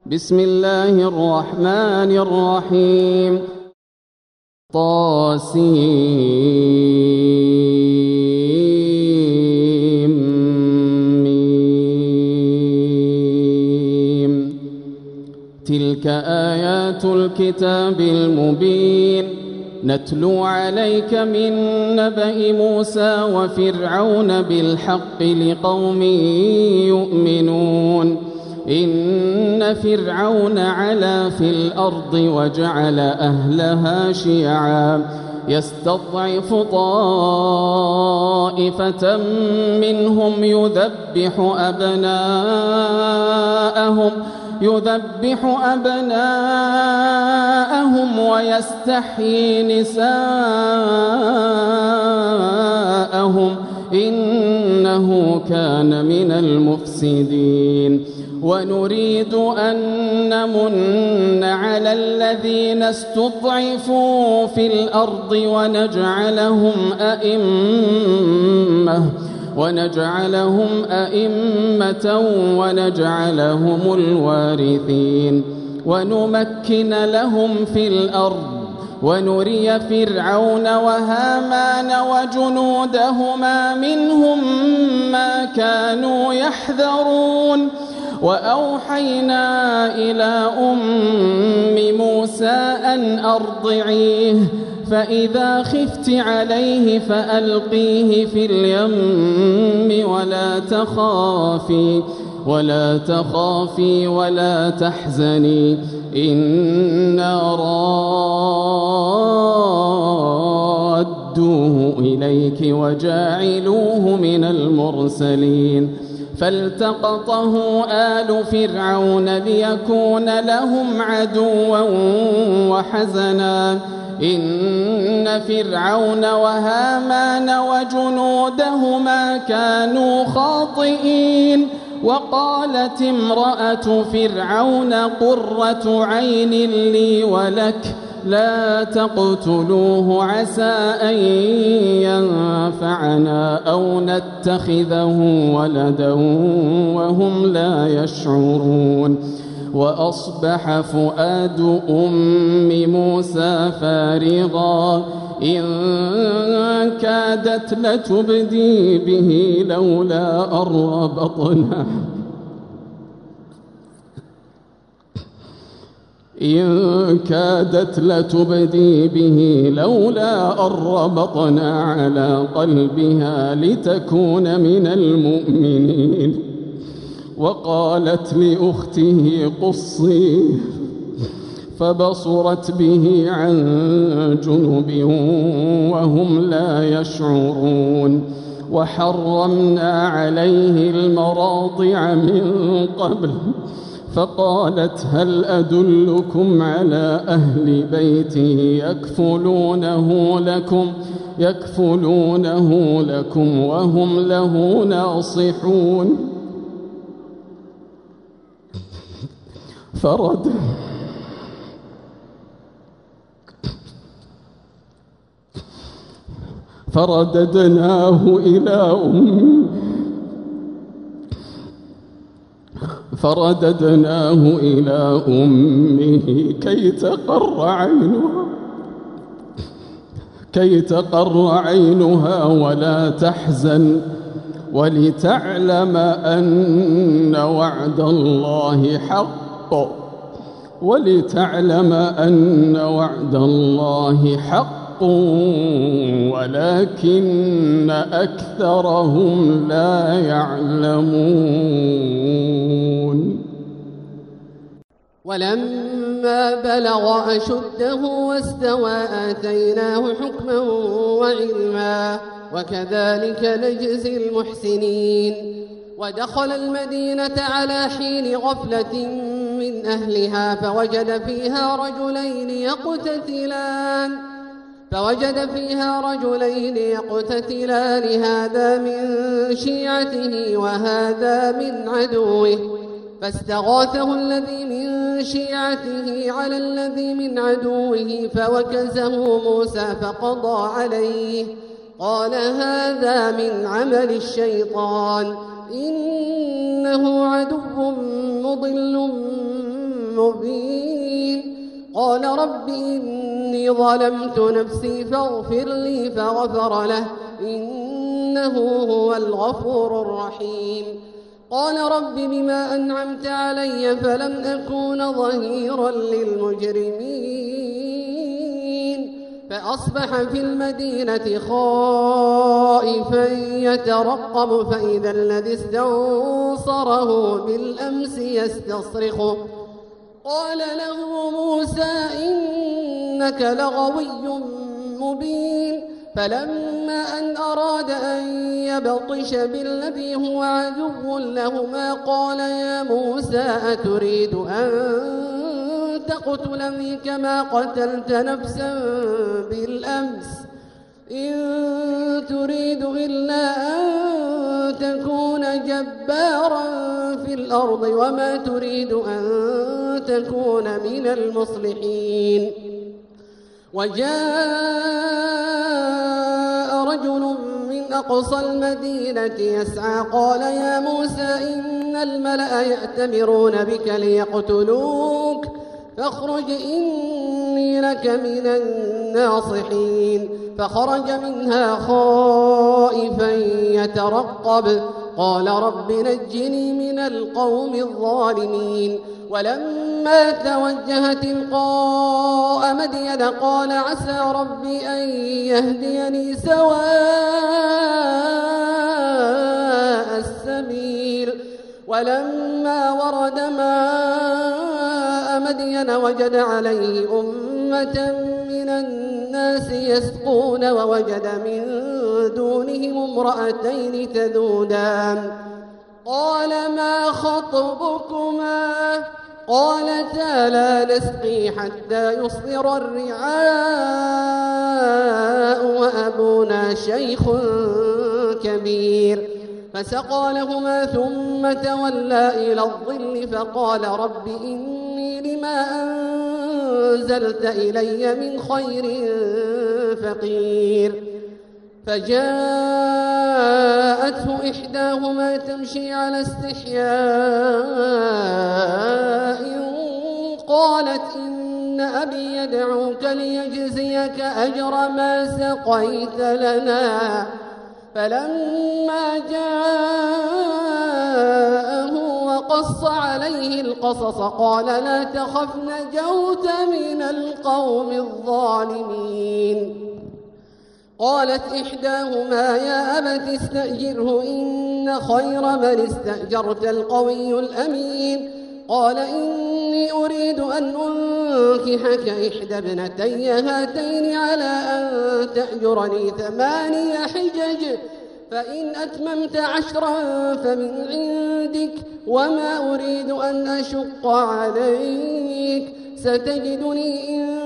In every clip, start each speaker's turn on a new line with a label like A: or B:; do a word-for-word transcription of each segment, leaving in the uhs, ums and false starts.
A: بسم الله الرحمن الرحيم. طاسيم ميم. تلك آيات الكتاب المبين نتلو عليك من نبأ موسى وفرعون بالحق لقوم يؤمنون. إن فرعون علا في الأرض وجعل أهلها شيعا يستضعف طائفة منهم يذبح أبناءهم يذبح أبناءهم ويستحيي نساءهم إنه كان من المفسدين. ونريد أن نمن على الذين استضعفوا في الأرض ونجعلهم أئمة ونجعلهم أئمة ونجعلهم الوارثين ونمكن لهم في الأرض ونري فرعون وهامان وجنودهما منهم ما كانوا يحذرون. وأوحينا إلى أم موسى أن أرضعيه فإذا خفت عليه فألقيه في اليم ولا تخافي ولا تخافي ولا تحزني إنا رادوه إليك وجاعلوه من المرسلين. فالتقطه آل فرعون ليكون لهم عدوا وحزنا إن فرعون وهامان وجنودهما كانوا خاطئين. وقالت امرأة فرعون قرة عين لي ولك لا تقتلوه عسى أن ينفعنا أو نتخذه ولدا وهم لا يشعرون. وأصبح فؤاد أم موسى فارغا إن كادت لتبدي به لولا أن ربطنا إن كادت لتبدي به لولا أن ربطنا على قلبها لتكون من المؤمنين. وقالت لأخته قصيه فبصرت به عن جنب وهم لا يشعرون. وحرمنا عليه المراضع من قبل فقالت هل أدلكم على أهل بيته يكفلونه لكم يكفلونه لكم وهم له ناصحون. فرد فرددناه إلى أمه فرددناه إلى أمه كي تقر عينها كي تقر عينها ولا تحزن ولتعلم أن وعد الله حق ولتعلم أن وعد الله حق ولكن أكثرهم لا يعلمون.
B: ولما بلغ أشده واستوى آتيناه حكما وعلما وكذلك نجزي المحسنين. ودخل المدينة على حين غفلة من أهلها فوجد فيها رجلين يقتتلان فوجد فيها رجلين يقتتلان هذا من شيعته وهذا من عدوه فاستغاثه الذي من شيعته على الذي من عدوه فوكزه موسى فقضى عليه قال هذا من عمل الشيطان إنه عدو مضل مبين. قال رب إني ظلمت نفسي فاغفر لي فغفر له إنه هو الغفور الرحيم. قال رب بما أنعمت علي فلم أكون ظهيرا للمجرمين. فأصبح في المدينة خائفا يترقب فإذا الذي استنصره بالأمس يستصرخه. قال له موسى إنك لغوي مبين. فلما أن أراد أن يبطش بالذي هو عدو لهما قال يا موسى أتريد أن تقتلني كما قتلت نفسا بالأمس إن تريد إلا أن تكون جبارا في الأرض وما تريد أن تكون من المصلحين. وجاء رجل من أقصى المدينة يسعى قال يا موسى إن الملأ يأتمرون بك ليقتلوك فاخرج إني لك من الناصحين. فخرج منها خائفا يترقب قال رب نجني من القوم الظالمين. ولما توجه تلقاء مدين قال عسى ربي أن يهديني سواء السبيل. ولما ورد ماء مدين وجد عليه أمة من الناس يسقون ووجد من دونهم امرأتين تذودان. قال ما خطبكما قالتا لا نسقي حتى يصدر الرعاء وأبونا شيخ كبير. فسقى لهما ثم تولى إلى الظل فقال رب إني لما أنزلت إلي من خير فقير. فجاءته إحداهما تمشي على استحياء قالت إن أبي يدعوك ليجزيك أجر ما سقيت لنا. فلما جاءه وقص عليه القصص قال لا تخف نجوت من القوم الظالمين. قالت إحداهما يا أبت استأجره إن خير من استأجرت القوي الأمين. قال إني أريد أن أنكحك إحدى ابنتي هاتين على أن تأجرني ثماني حجج فإن أتممت عشرا فمن عندك وما أريد أن أشق عليك ستجدني إن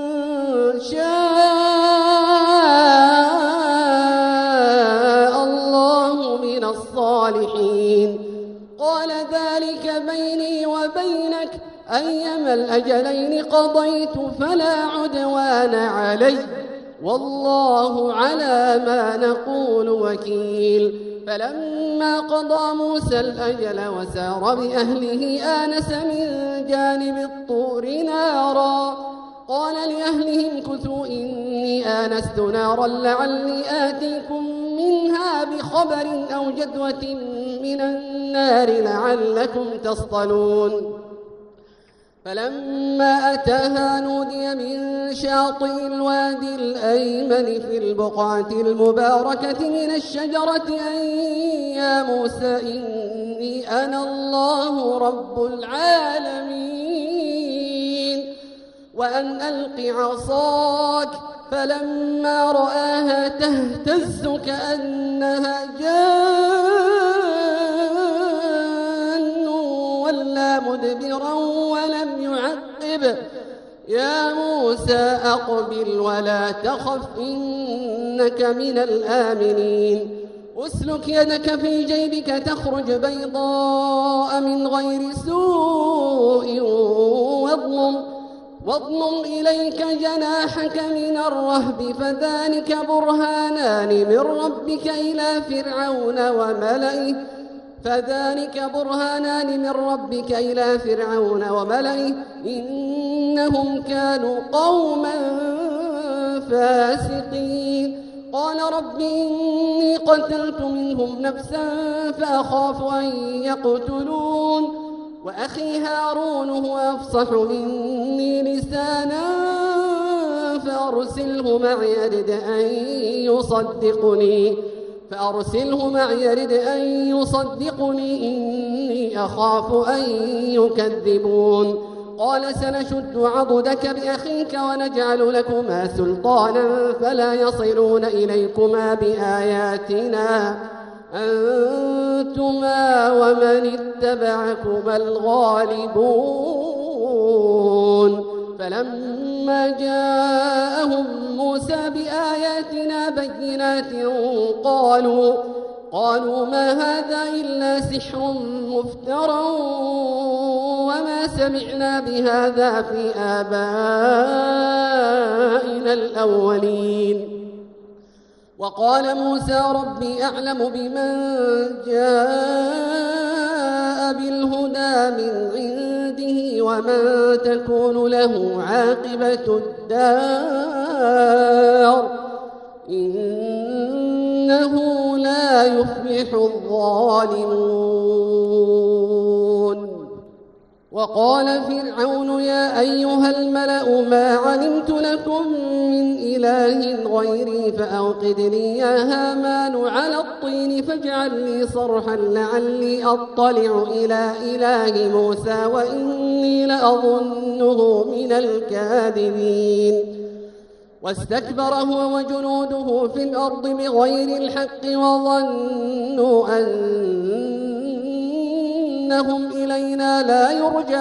B: شاء الله من الصالحين. قال ذلك بيني وبينك أيما الأجلين قضيت فلا عدوان علي والله على ما نقول وكيل. فلما قضى موسى الأجل وسار بأهله آنس من جانب الطور نارا قال لأهلهم كثوا إني آنست نارا لعلي آتيكم منها بخبر أو جدوة من النار لعلكم تصطلون. فلما أتاها نودي من شاطئ الوادي الأيمن في البقعة المباركة من الشجرة أن يا موسى إني أنا الله رب العالمين وأن ألق عصاك. فلما رآها تهتز كأنها جان ولا مدبرا ولم يعقب. يا موسى أقبل ولا تخف إنك من الآمنين. أسلك يدك في جيبك تخرج بيضاء من غير سوء واضمم واضمم إليك جناحك من الرهب فذلك برهانان من ربك إلى فرعون وملئه فذلك برهانان من ربك إلى فرعون وملئه إنهم كانوا قوما فاسقين. قال رب إني قتلت منهم نفسا فأخاف أن يقتلون وأخي هارون هو أفصح مني لسانا فأرسله معي يرد أن يصدقني فأرسله معي يرد أن يصدقني إني أخاف أن يكذبون. قال سنشد عضدك بأخيك ونجعل لكما سلطانا فلا يصلون إليكما بآياتنا أنتما ومن اتبعكما الغالبون. فلما جاءهم موسى بآياتنا بينات قالوا قالوا ما هذا إلا سحر مفترى وما سمعنا بهذا في آبائنا الأولين. وقال موسى ربي أعلم بمن جاء بالهدى من عنده ومن تكون له عاقبة الدار إنه لا يفلح الظالمون. وقال فرعون يا أيها الملأ ما علمت لكم من إله غيري فأوقد لي يا هامان على الطين فاجعل لي صرحا لعلي أطلع إلى إله موسى وإني لأظنه من الكاذبين. واستكبر هو وجنوده في الأرض بغير الحق وظنوا أنهم إلينا لا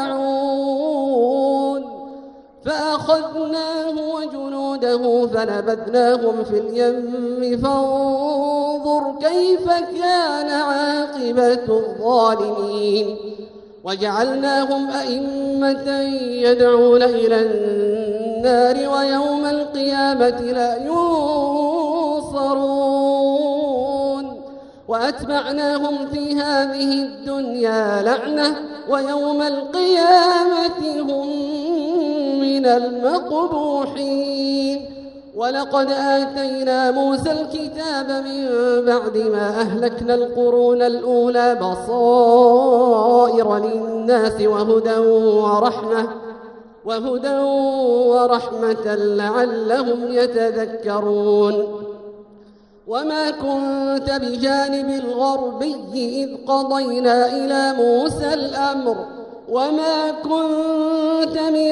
B: يرجعون فأخذناه وجنوده فنبذناهم في اليم فانظر كيف كان عاقبة الظالمين. وجعلناهم أئمة يدعون إلى النار ويوم القيامة لا ينصرون وأتبعناهم في هذه الدنيا لعنة ويوم القيامة هم من المقبوحين. ولقد آتينا موسى الكتاب من بعد ما أهلكنا القرون الأولى بصائر للناس وهدى ورحمة وهدى ورحمة لعلهم يتذكرون. وما كنت بجانب الغربي إذ قضينا إلى موسى الأمر وما كنت من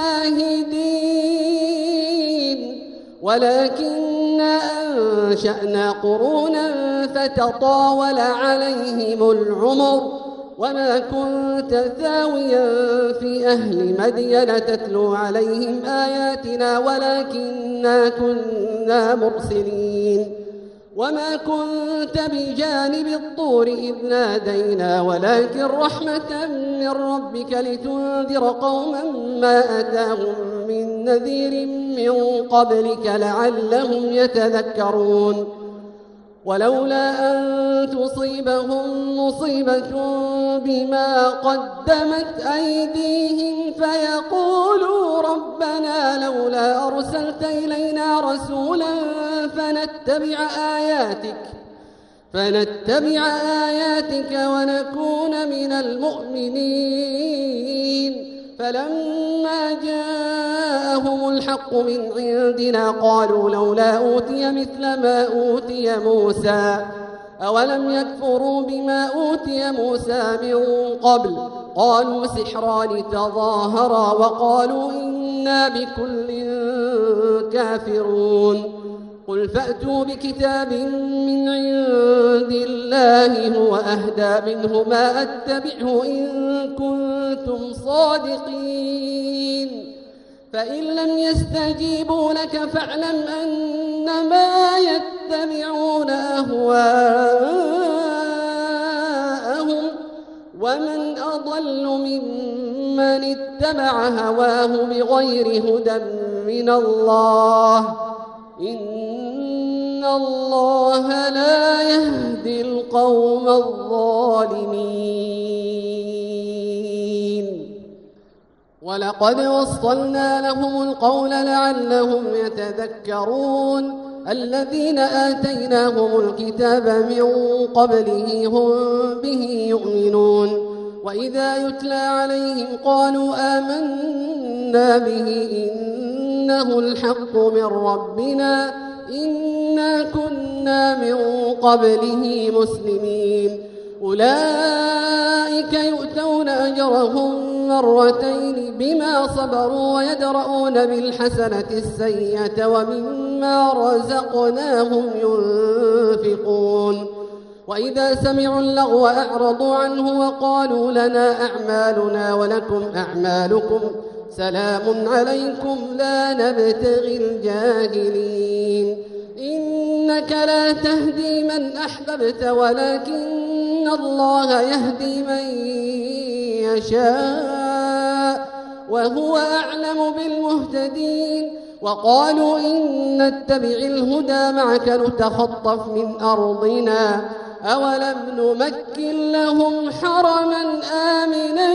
B: الشاهدين ولكننا أنشأنا قرونا فتطاول عليهم العمر وما كنت ثاويا في أهل مدين تتلو عليهم آياتنا ولكننا كنا مرسلين. وما كنت بجانب الطور إذ نادينا ولكن رحمة من ربك لتنذر قوما ما أتاهم من نذير من قبلك لعلهم يتذكرون. ولولا أن تصيبهم مصيبة بما قدمت أيديهم فيقولوا ربنا لولا أرسلت إلينا رسولا فنتبع آياتك فنتبع آياتك ونكون من المؤمنين. فلما جاءهم الحق من عندنا قالوا لولا أوتي مثل ما أوتي موسى أولم يكفروا بما أوتي موسى من قبل قالوا سحران تظاهرا وقالوا إنا بكل كافرون. قل فأتوا بكتاب من عند الله هو أهدى منه ما أتبعه إن كنتم صادقين. فإن لم يستجيبوا لك فاعلم أنما يتبعون أهواءهم ومن أضل ممن اتبع هواه بغير هدى من الله إن الله لا يهدي القوم الظالمين. ولقد وصلنا لهم القول لعلهم يتذكرون. الذين آتيناهم الكتاب من قبله هم به يؤمنون. وإذا يتلى عليهم قالوا آمنا به إنه الحق من ربنا إنا كنا من قبله مسلمين. أولئك يؤتون أجرهم مرتين بما صبروا ويدرؤون بالحسنة السيئة ومما رزقناهم ينفقون. وإذا سمعوا اللغو أعرضوا عنه وقالوا لنا أعمالنا ولكم أعمالكم سلام عليكم لا نبتغي الجاهلين. إنك لا تهدي من أحببت ولكن الله يهدي من يشاء وهو أعلم بالمهتدين. وقالوا إن نتبع الهدى معك نتخطف من أرضنا أولم نمكن لهم حرما آمنا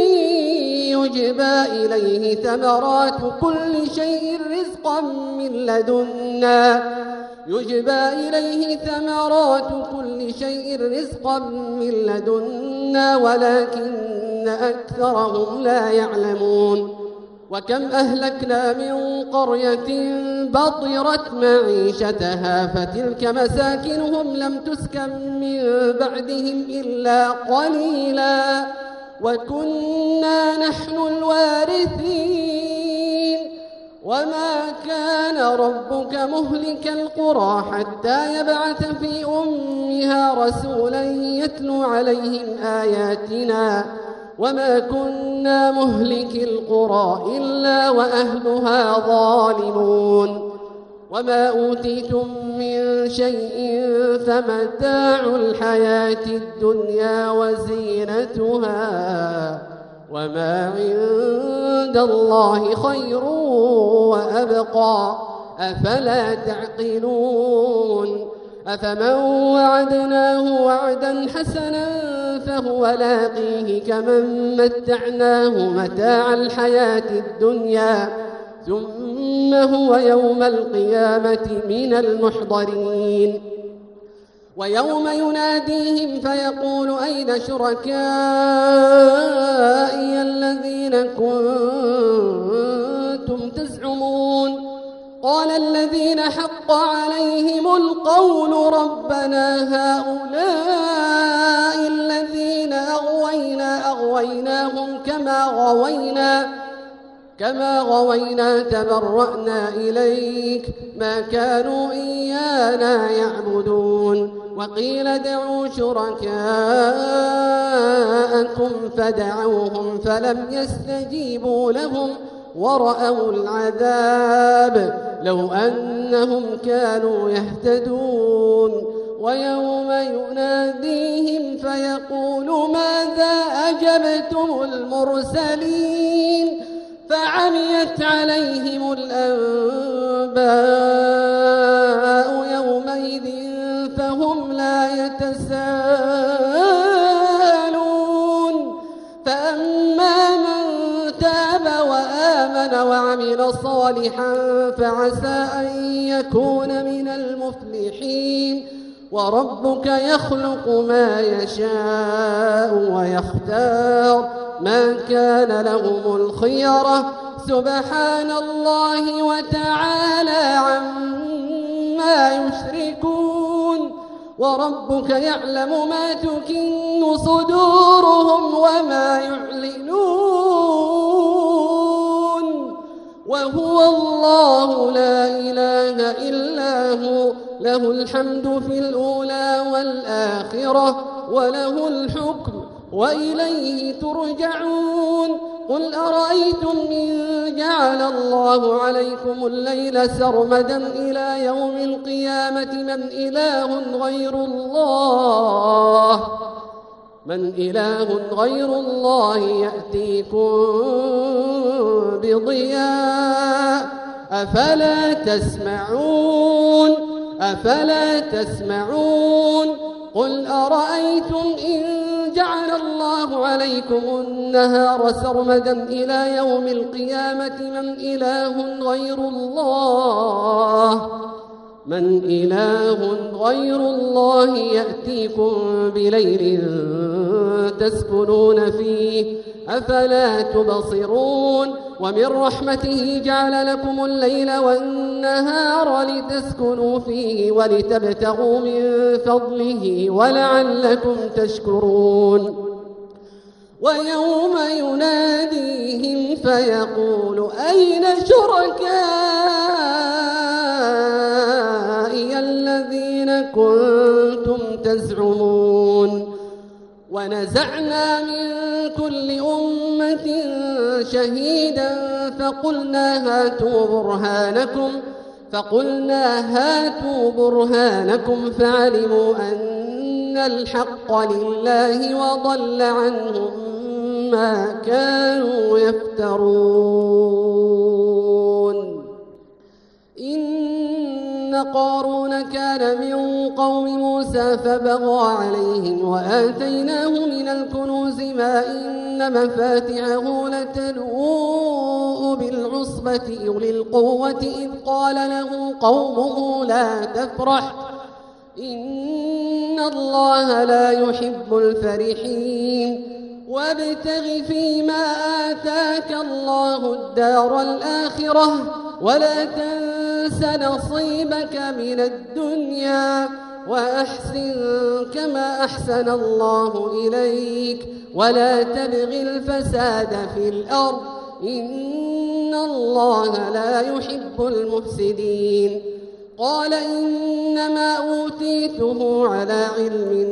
B: يجبى إليه ثمرات كل شيء رزقا من لدنا يجبى إليه ثمرات كل شيء رزقا من لدنا ولكن أكثرهم لا يعلمون. وكم أهلكنا من قرية بطرت معيشتها فتلك مساكنهم لم تسكن من بعدهم إلا قليلا وكنا نحن الوارثين. وما كان ربك مهلك القرى حتى يبعث في أمها رسولا يتلو عليهم آياتنا وما كنا مهلك القرى إلا وأهلها ظالمون. وما أوتيتم من شيء فمتاع الحياة الدنيا وزينتها وما عند الله خير وأبقى أفلا تعقلون. أفمن وعدناه وعدا حسنا فهو لاقيه كمن متعناه متاع الحياة الدنيا ثم هو يوم القيامة من المحضرين. ويوم يناديهم فيقول أين شركائي الذين كنتم تزعمون قال الذين حق عليهم القول ربنا هؤلاء الذين أغوينا أغويناهم كما غوينا كما غوينا تبرأنا إليك ما كانوا إيانا يعبدون. وقيل ادعوا شركاءكم فدعوهم فلم يستجيبوا لهم ورأوا العذاب لو أنهم كانوا يهتدون. ويوم يناديهم فيقول ماذا أجبتم المرسلين فعميت عليهم الأنباء يومئذ فهم لا يتساءلون. فأما من تاب وآمن وعمل صالحا فعسى أن يكون من المفلحين. وربك يخلق ما يشاء ويختار ما كان لهم الخيرة سبحان الله وتعالى عما يشركون. وربك يعلم ما تكن صدورهم وما يعلنون وهو الله لا إله إلا هو له الحمد في الأولى والآخرة وله الحكم وإليه ترجعون. قل أرأيتم إن جعل الله عليكم الليل سرمدا إلى يوم القيامة من إله غير الله من إله غير الله يأتيكم بضياء أفلا تسمعون. أفلا تسمعون قل أرأيتم إن جعل الله عليكم النهار سرمدا إلى يوم القيامة من إله غير الله من إله غير الله يأتيكم بليل تسكنون فيه أفلا تبصرون ومن رحمته جعل لكم الليل والنهار لتسكنوا فيه ولتبتغوا من فضله ولعلكم تشكرون ويوم يناديهم فيقول أين شركائي الذين كنتم تزعمون ونزعنا من كل أمة شهيدا فقلنا هاتوا برهانكم فقلنا هاتوا برهانكم فعلموا أن الحق لله وضل عنهم ما كانوا يفترون إن قارون كان من قوم موسى فبغى عليهم وآتيناه من الكنوز ما إن مفاتحه لتنوء بالعصبة أولي القوة إذ قال له قومه لا تفرح إن الله لا يحب الفرحين وابتغ فيما آتاك الله الدار الآخرة ولا تنس نصيبك من الدنيا وأحسن كما أحسن الله إليك ولا تبغ الفساد في الأرض إن الله لا يحب المفسدين قال إنما أوتيته على علم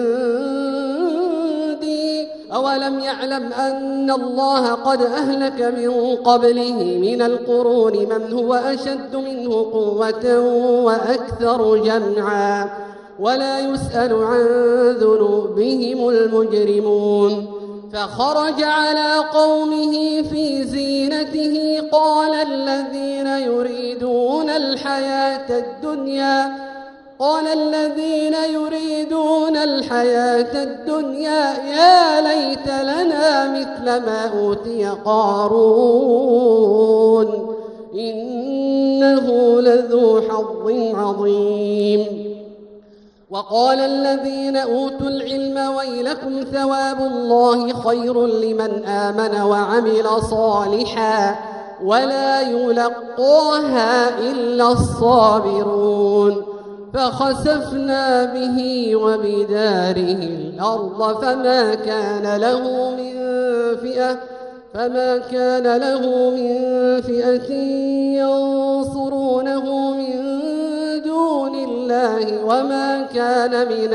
B: عندي أولم يعلم أن الله قد أهلك من قبله من القرون من هو أشد منه قوة وأكثر جمعا ولا يسأل عن ذنوبهم المجرمون فخرج على قومه في زينته قال الذين يريدون الحياة الدنيا قال الذين يريدون الحياة الدنيا يا ليت لنا مثل ما أوتي قارون إنه لذو حظ عظيم وقال الذين أوتوا العلم ويلكم ثواب الله خير لمن آمن وعمل صالحا ولا يلقاها إلا الصابرون فخسفنا به وبداره الأرض فما كان له من فئة فما كان له من فئة ينصرونه من دون الله وما كان من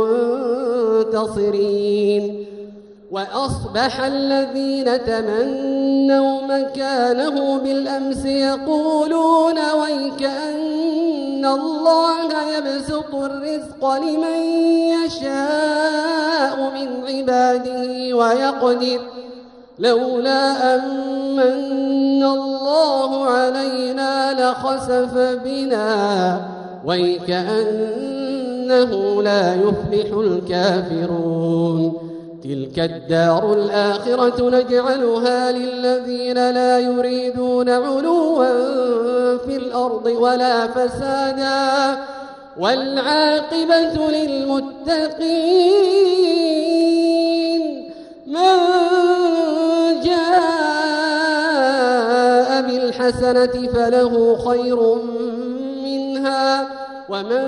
B: المنتصرين وأصبح الذين تمنوا مكانه بالأمس يقولون ويكأن الله يبسط الرزق لمن يشاء من عباده ويقدر لولا أمن الله علينا لخسف بنا ويكأنه لا يفلح الكافرون تلك الدار الآخرة نجعلها للذين لا يريدون علوا في الأرض ولا فسادا والعاقبة للمتقين من جاء بالحسنة فله خير منها ومن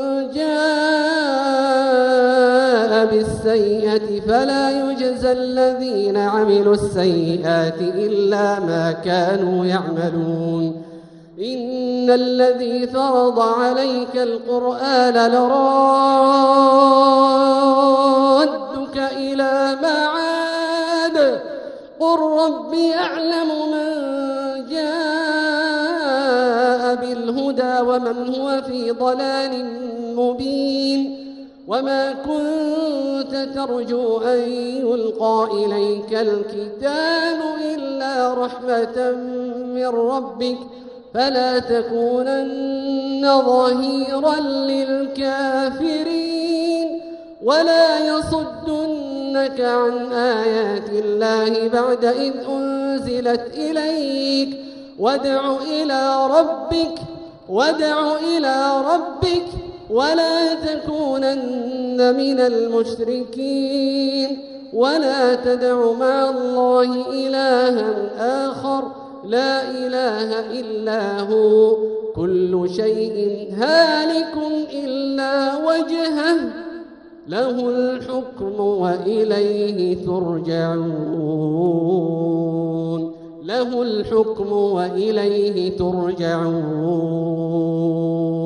B: جاء بالسيئة فلا يجزى الذين عملوا السيئات إلا ما كانوا يعملون إن الذي فرض عليك القرآن لرادك إلى معاد قل ربي أعلم من جاء بالهدى ومن هو في ضلال مبين وما كنت ترجو أن يلقى إليك الكتاب إلا رحمة من ربك فلا تكونن ظهيرا للكافرين ولا يصدنك عن آيات الله بعد إذ أنزلت إليك وادع إلى ربك وادع إلى ربك ولا تكونن من المشركين ولا تدع مع الله إلها آخر لا إله إلا هو كل شيء هالك إلا وجهه له الحكم وإليه ترجعون له الحكم وإليه ترجعون